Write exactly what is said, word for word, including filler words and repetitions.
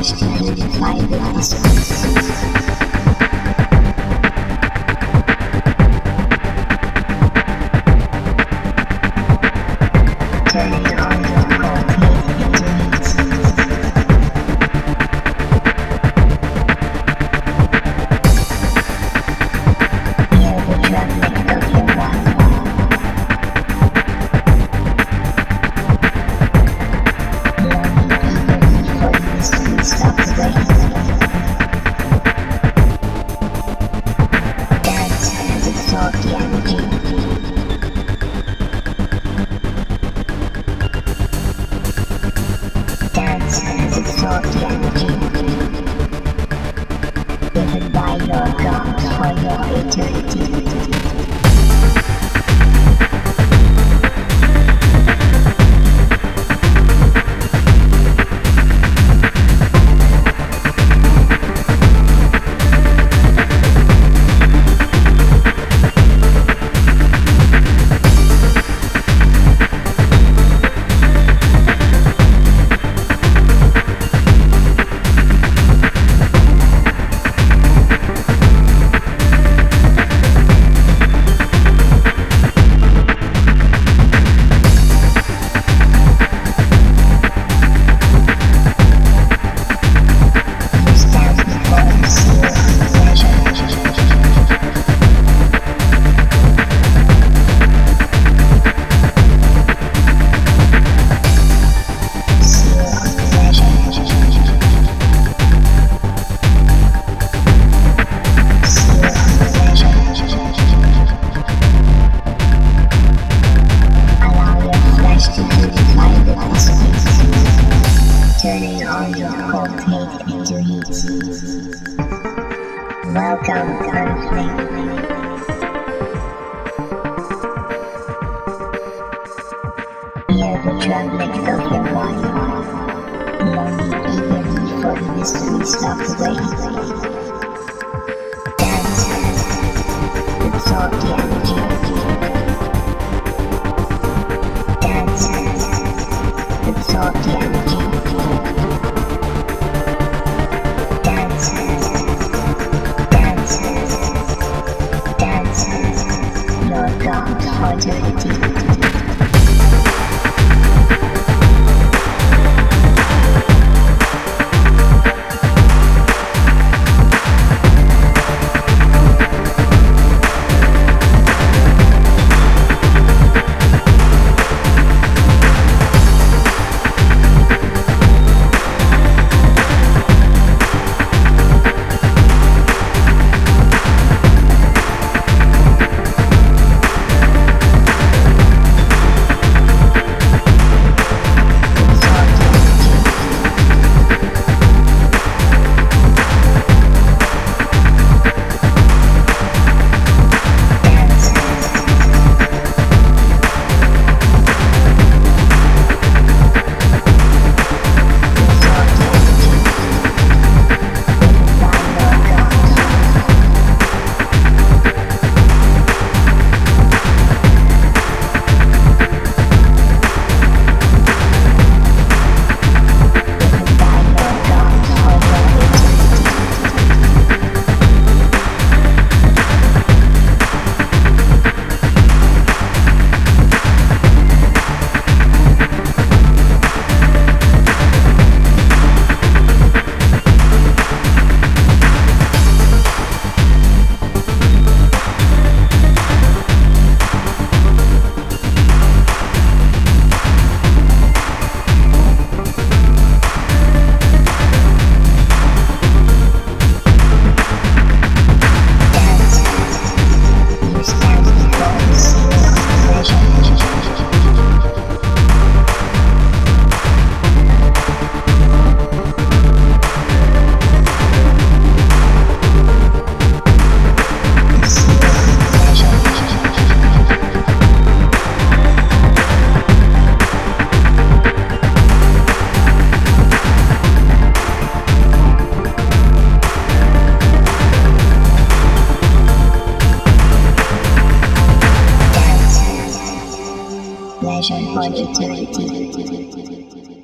flesh to beautify the distance. Turning on your cold hate into heat. Hear the trembling of your mind. Stop the rain. Dance and absorb the energy. Dance and absorb the energy given by your God for your eternity. Turning on your cold hate into heat. Welcome, conflict. Hear the trembling of your body, longing eagerly for the mysteries of the way. Dance, absorb the energy. Dance, absorb the energy. Dance, dance, dance, your God for eternity. Pleasure for eternity.